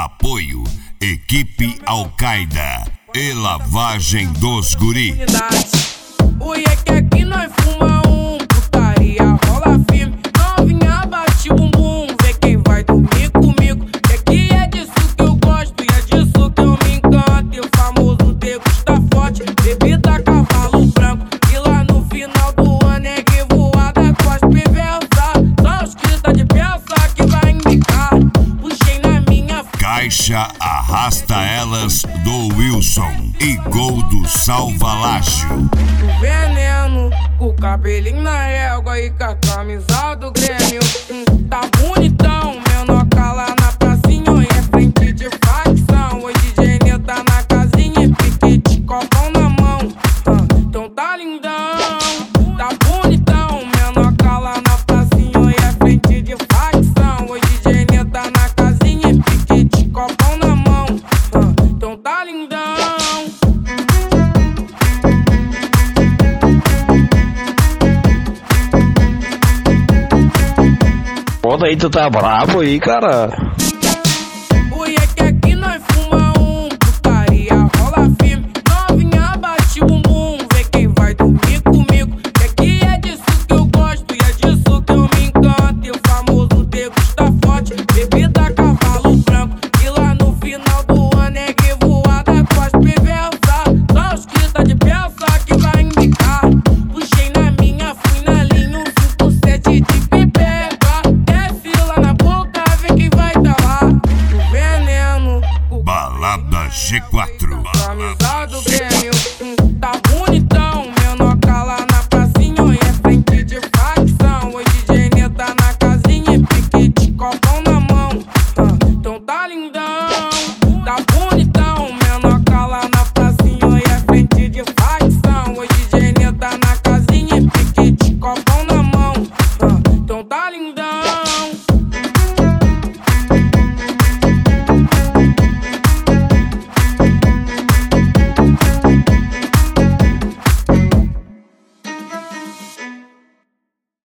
Apoio Equipe Al-Qaeda e Lavagem dos Guri. O é que aqui nós fuma putaria rola firme. Novinha bate bumbum, vê quem vai dormir comigo. Que aqui é disso que eu gosto e é disso que eu me encanto. E o famoso degusta forte, bebida cavalo branco. E lá no final do ano é revoada, cospe e versa. Só os que tá de peça que vai indicar. Puxei na minha Caixa Arrasta Elas do Wilson e Gol do Salvalágio. veneno, com o cabelinho na régua e com a camisa do Grêmio. Tá bonitão, menor lá na pracinha, e é frente de facção. Hoje DJ tá na casinha e piquete, copão na mão. Então tá lindão, tá bonitão, menor lá na pracinha, e é frente de facção. Hoje DJ tá na casinha e piquete, copão na mão. Então tá lindão. Pô, daí tu tá brabo aí, cara.